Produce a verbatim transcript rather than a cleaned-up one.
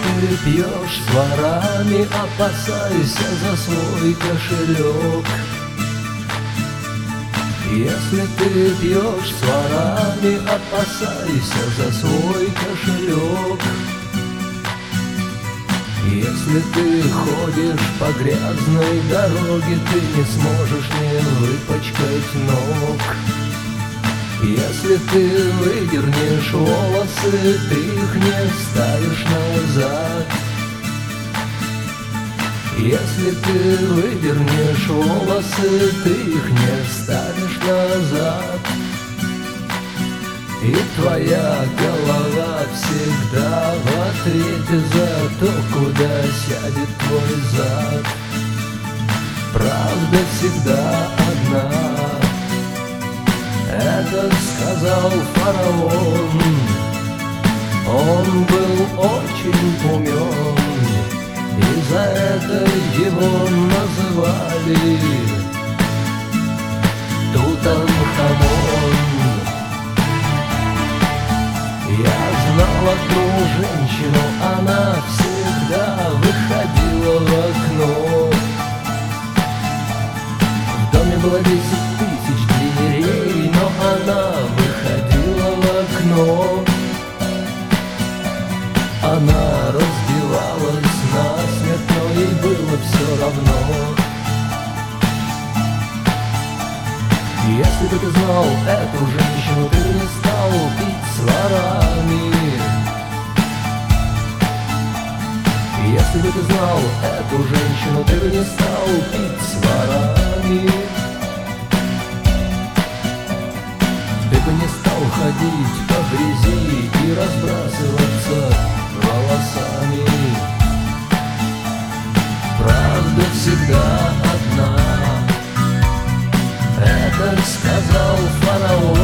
ты пьешь с ворами, опасайся за свой кошелек. Если ты пьешь с ворами, опасайся за свой кошелек. Если ты ходишь по грязной дороге, ты не сможешь не выпачкать ног. Если ты выдернешь волосы, ты их не вставишь назад. Если ты выдернешь волосы, ты их не вставишь назад. И твоя голова всегда в ответе за то, куда сядет твой зад. Правда всегда одна. Это сказал фараон. Он был очень умен, и за это его называли Тутанхамон. Я знал одну женщину, она всегда выходила в окно. В доме было десять тысяч дверей, но она выходила в окно. Она раздевалась насмерть, но ей было все равно. Если бы ты знал эту женщину, ты бы не стал пить с ворами. Если бы ты знал эту женщину, ты бы не стал пить с ворами. Ты бы не стал ходить по грязи и разбрасываться волосами. Правда всегда одна. Это сказал фараон.